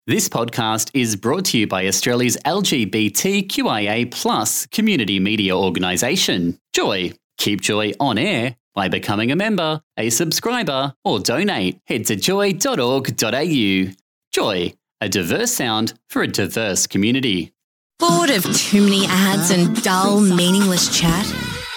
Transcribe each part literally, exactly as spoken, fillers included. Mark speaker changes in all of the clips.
Speaker 1: This podcast is brought to you by Australia's L G B T Q I A plus community media organisation, Joy. Keep Joy on air by becoming a member, a subscriber, or donate. Head to joy dot org dot a u. Joy, a diverse sound for a diverse community.
Speaker 2: Bored of too many ads and dull, meaningless chat?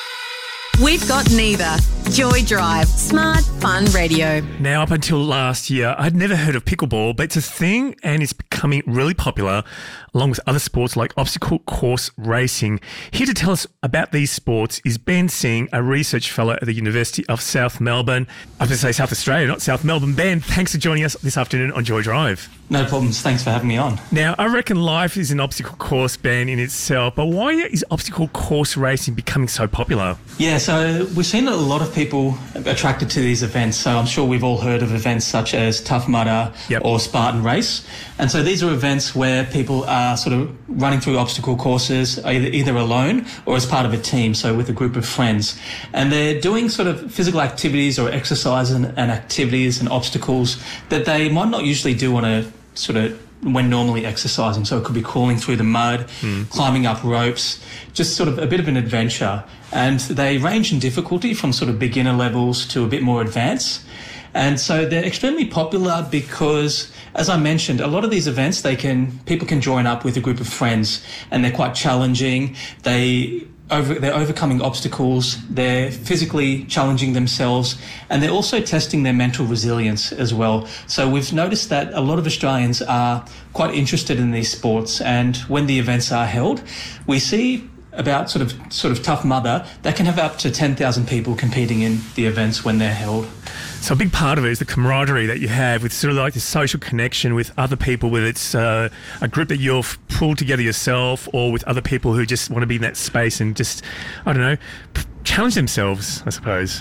Speaker 2: We've got neither. Joy Drive, smart, fun radio.
Speaker 3: Now, up until last year, I'd never heard of pickleball, but it's a thing and it's becoming really popular along with other sports like obstacle course racing. Here to tell us about these sports is Ben Singh, a research fellow at the University of South Melbourne. I was going to say South Australia, not South Melbourne. Ben, thanks for joining us this afternoon on Joy Drive.
Speaker 4: No problems. Thanks for having me on.
Speaker 3: Now, I reckon life is an obstacle course, Ben, in itself, but why is obstacle course racing becoming so popular?
Speaker 4: Yeah, so we've seen a lot of people attracted to these events. So I'm sure we've all heard of events such as Tough Mudder yep. or Spartan Race. And so these are events where people are sort of running through obstacle courses either, either alone or as part of a team, so with a group of friends. And they're doing sort of physical activities or exercise and, and activities and obstacles that they might not usually do on a sort of when normally exercising. So it could be crawling through the mud, mm. climbing up ropes, just sort of a bit of an adventure. And they range in difficulty from sort of beginner levels to a bit more advanced. And so they're extremely popular because, as I mentioned, a lot of these events, they can people can join up with a group of friends and they're quite challenging. They Over, they're overcoming obstacles, they're physically challenging themselves, and they're also testing their mental resilience as well. So we've noticed that a lot of Australians are quite interested in these sports, and when the events are held, we see about sort of sort of Tough Mudder, they can have up to ten thousand people competing in the events when they're held.
Speaker 3: So a big part of it is the camaraderie that you have with sort of like the social connection with other people, whether it's uh, a group that you've pulled together yourself or with other people who just want to be in that space and just, I don't know, challenge themselves, I suppose.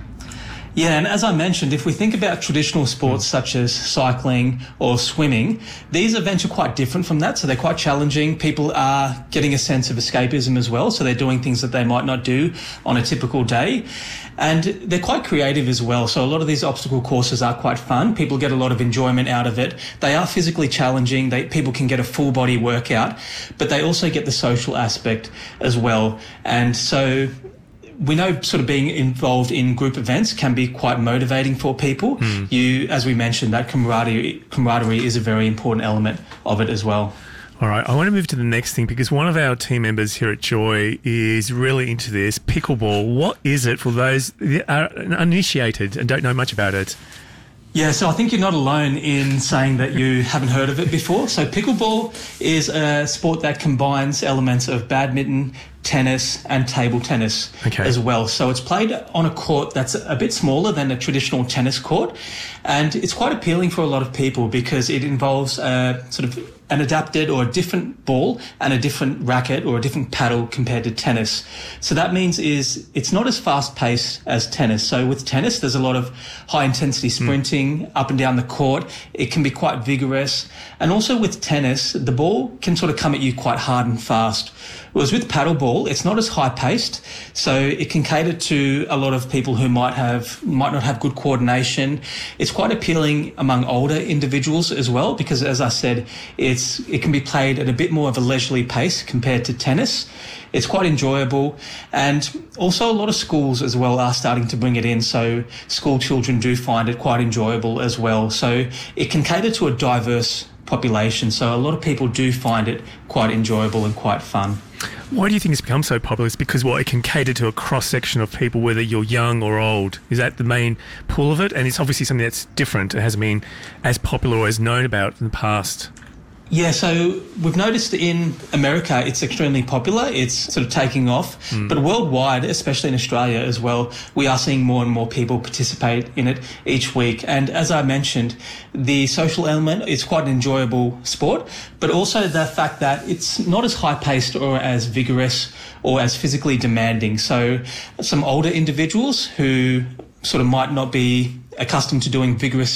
Speaker 4: Yeah, and as I mentioned, if we think about traditional sports such as cycling or swimming, these events are quite different from that. So they're quite challenging. People are getting a sense of escapism as well. So they're doing things that they might not do on a typical day. And they're quite creative as well. So a lot of these obstacle courses are quite fun. People get a lot of enjoyment out of it. They are physically challenging. They, people can get a full body workout, but they also get the social aspect as well. And so we know sort of being involved in group events can be quite motivating for people. Mm. You, as we mentioned, that camaraderie, camaraderie is a very important element of it as well.
Speaker 3: All right, I want to move to the next thing because one of our team members here at Joy is really into this, pickleball. What is it for those that are uninitiated and don't know much about it?
Speaker 4: Yeah, so I think you're not alone in saying that you haven't heard of it before. So pickleball is a sport that combines elements of badminton, tennis and table tennis okay. as well. So it's played on a court that's a bit smaller than a traditional tennis court, and it's quite appealing for a lot of people because it involves a sort of an adapted or a different ball and a different racket or a different paddle compared to tennis. So that means is it's not as fast paced as tennis. So with tennis, there's a lot of high intensity sprinting mm. up and down the court. It can be quite vigorous. And also with tennis, the ball can sort of come at you quite hard and fast. Whereas with paddleball, it's not as high paced, so it can cater to a lot of people who might have might not have good coordination. It's quite appealing among older individuals as well because, as I said, it's it can be played at a bit more of a leisurely pace compared to tennis. It's quite enjoyable, and also a lot of schools as well are starting to bring it in, so school children do find it quite enjoyable as well. So it can cater to a diverse population, so a lot of people do find it quite enjoyable and quite fun.
Speaker 3: Why do you think it's become so popular? It's because, well, it can cater to a cross-section of people, whether you're young or old. Is that the main pull of it? And it's obviously something that's different. It hasn't been as popular or as known about in the past.
Speaker 4: Yeah, so we've noticed in America it's extremely popular. It's sort of taking off. Mm. But worldwide, especially in Australia as well, we are seeing more and more people participate in it each week. And as I mentioned, the social element is quite an enjoyable sport, but also the fact that it's not as high-paced or as vigorous or as physically demanding. So some older individuals who sort of might not be accustomed to doing vigorous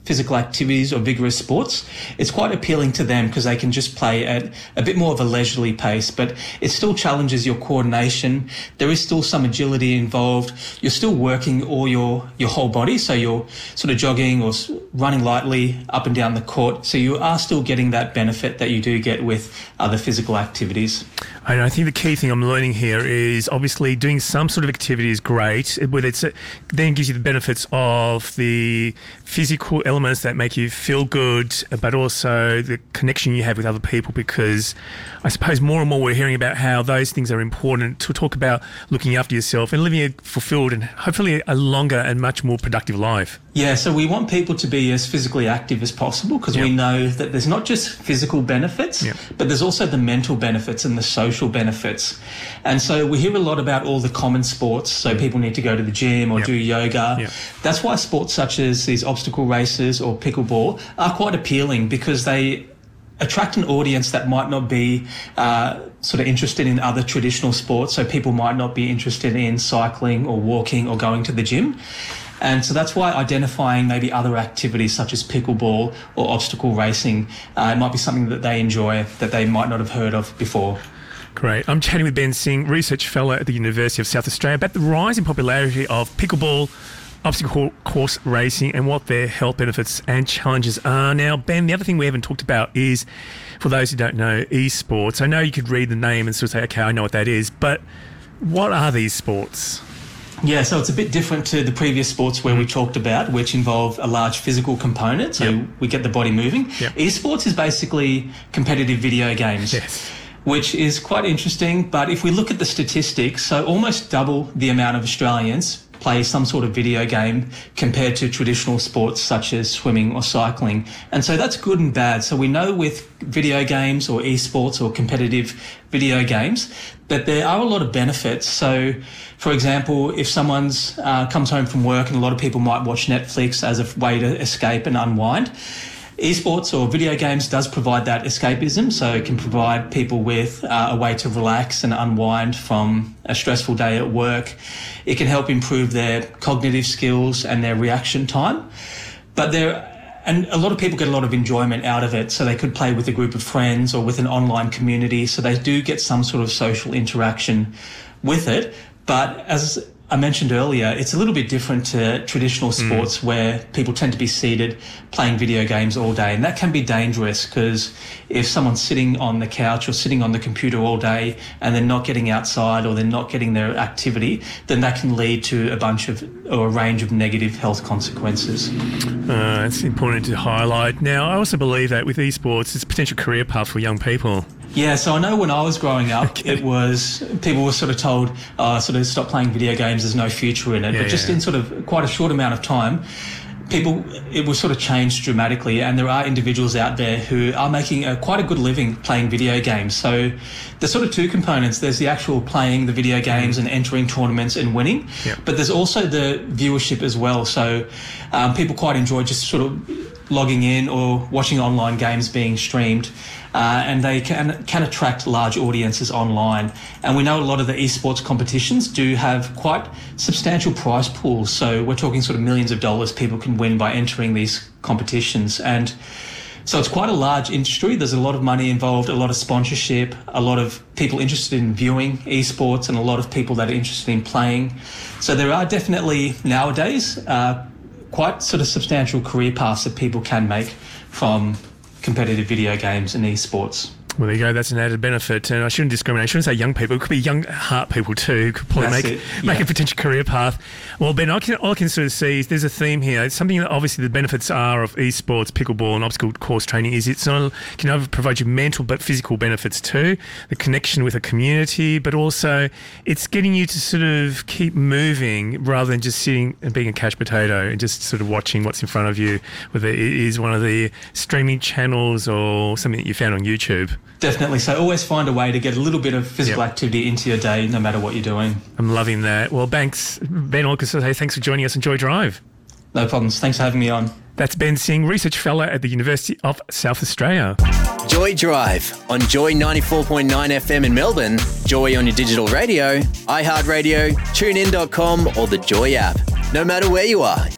Speaker 4: physical activities or vigorous sports, it's quite appealing to them because they can just play at a bit more of a leisurely pace, but it still challenges your coordination. There is still some agility involved. You're still working all your, your whole body, so you're sort of jogging or running lightly up and down the court, so you are still getting that benefit that you do get with other physical activities.
Speaker 3: And I think the key thing I'm learning here is obviously doing some sort of activity is great, whether it's a, then gives you the benefits of the physical elements that make you feel good, but also the connection you have with other people, because I suppose more and more we're hearing about how those things are important to talk about looking after yourself and living a fulfilled and hopefully a longer and much more productive life.
Speaker 4: Yeah, so we want people to be as physically active as possible because yep. we know that there's not just physical benefits, yep. but there's also the mental benefits and the social benefits. And so we hear a lot about all the common sports, so mm. people need to go to the gym or yep. do yoga. Yep. That's why sports such as these obstacle races or pickleball are quite appealing, because they attract an audience that might not be uh, sort of interested in other traditional sports. So people might not be interested in cycling or walking or going to the gym. And so that's why identifying maybe other activities such as pickleball or obstacle racing uh, might be something that they enjoy that they might not have heard of before.
Speaker 3: Great. I'm chatting with Ben Singh, Research Fellow at the University of South Australia, about the rise in popularity of pickleball, obstacle course racing, and what their health benefits and challenges are. Now, Ben, the other thing we haven't talked about is, for those who don't know, esports. I know you could read the name and sort of say, okay, I know what that is, but what are these sports?
Speaker 4: Yeah, so it's a bit different to the previous sports where mm. we talked about, which involve a large physical component, so yep. we get the body moving. Yep. Esports is basically competitive video games.
Speaker 3: Yes.
Speaker 4: Which is quite interesting, but if we look at the statistics, so almost double the amount of Australians play some sort of video game compared to traditional sports such as swimming or cycling. And so that's good and bad. So we know with video games or esports or competitive video games that there are a lot of benefits. So, for example, if someone's uh, comes home from work, and a lot of people might watch Netflix as a way to escape and unwind, esports or video games does provide that escapism, so it can provide people with uh, a way to relax and unwind from a stressful day at work. It can help improve their cognitive skills and their reaction time. But there, and a lot of people get a lot of enjoyment out of it, so they could play with a group of friends or with an online community, so they do get some sort of social interaction with it. But as I mentioned earlier, it's a little bit different to traditional sports mm. where people tend to be seated playing video games all day. And that can be dangerous, because if someone's sitting on the couch or sitting on the computer all day and they're not getting outside or they're not getting their activity, then that can lead to a bunch of or a range of negative health consequences.
Speaker 3: Uh, it's important to highlight. Now, I also believe that with esports, it's a potential career path for young people.
Speaker 4: Yeah, so I know when I was growing up, okay. it was, people were sort of told, uh, sort of stop playing video games, there's no future in it. Yeah, but just yeah. in sort of quite a short amount of time, people, it was sort of changed dramatically, and there are individuals out there who are making a, quite a good living playing video games. So there's sort of two components. There's the actual playing the video games mm. and entering tournaments and winning, yep. but there's also the viewership as well. So um, people quite enjoy just sort of logging in or watching online games being streamed. Uh, and they can can attract large audiences online. And we know a lot of the esports competitions do have quite substantial prize pools. So we're talking sort of millions of dollars people can win by entering these competitions. And so it's quite a large industry. There's a lot of money involved, a lot of sponsorship, a lot of people interested in viewing esports, and a lot of people that are interested in playing. So there are definitely nowadays uh, quite sort of substantial career paths that people can make from competitive video games and esports.
Speaker 3: Well, there you go. That's an added benefit. And I shouldn't discriminate. I shouldn't say young people. It could be young heart people too. Could probably That's make, yeah. make a potential career path. Well, Ben, I can, all I can sort of see is there's a theme here. It's something that obviously the benefits are of esports, pickleball and obstacle course training is it's not can either provide you mental but physical benefits too. The connection with a community, but also it's getting you to sort of keep moving rather than just sitting and being a couch potato and just sort of watching what's in front of you, whether it is one of the streaming channels or something that you found on YouTube.
Speaker 4: Definitely. So always find a way to get a little bit of physical yep. activity into your day, no matter what you're doing.
Speaker 3: I'm loving that. Well, thanks, Ben Orcus. Hey, thanks for joining us on Joy Drive.
Speaker 4: No problems. Thanks for having me on.
Speaker 3: That's Ben Singh, Research Fellow at the University of South Australia.
Speaker 5: Joy Drive on Joy ninety-four point nine F M in Melbourne, Joy on your digital radio, iHeartRadio, tune in dot com or the Joy app. No matter where you are.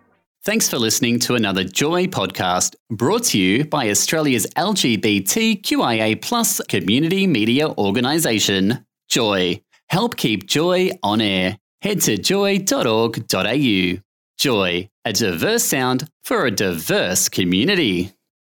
Speaker 1: Thanks for listening to another Joy podcast brought to you by Australia's L G B T Q I A plus community media organisation, Joy. Help keep Joy on air. Head to joy dot org dot a u. Joy, a diverse sound for a diverse community.